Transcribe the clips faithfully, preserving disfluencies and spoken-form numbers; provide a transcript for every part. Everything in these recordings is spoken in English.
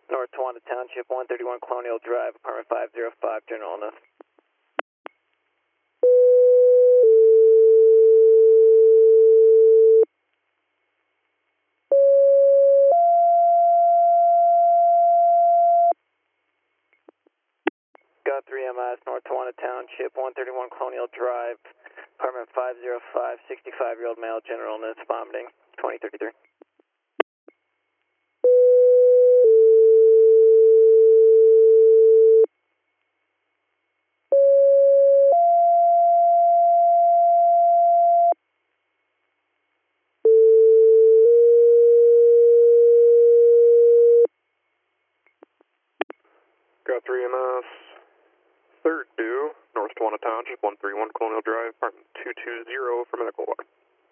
North Tawanda Township, one thirty-one Colonial Drive, apartment five oh five, general illness. Got three M S, North Tawanda Township, one thirty-one Colonial Drive, apartment five oh five, sixty-five-year-old male, general illness, vomiting, twenty thirty-three. Got three M S, third due, North Tawanda Township, one thirty-one Colonial Drive, apartment two two zero for medical water.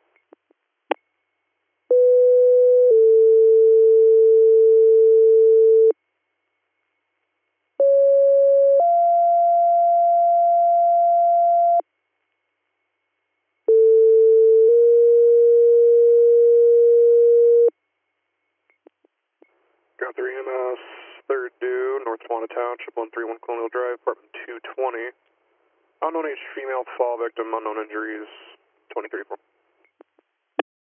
Got three M S, third due, North Tawanda Township, one thirty-one Colonial Drive, apartment two twenty. Unknown age female, fall victim, unknown injuries, twenty thirty-four.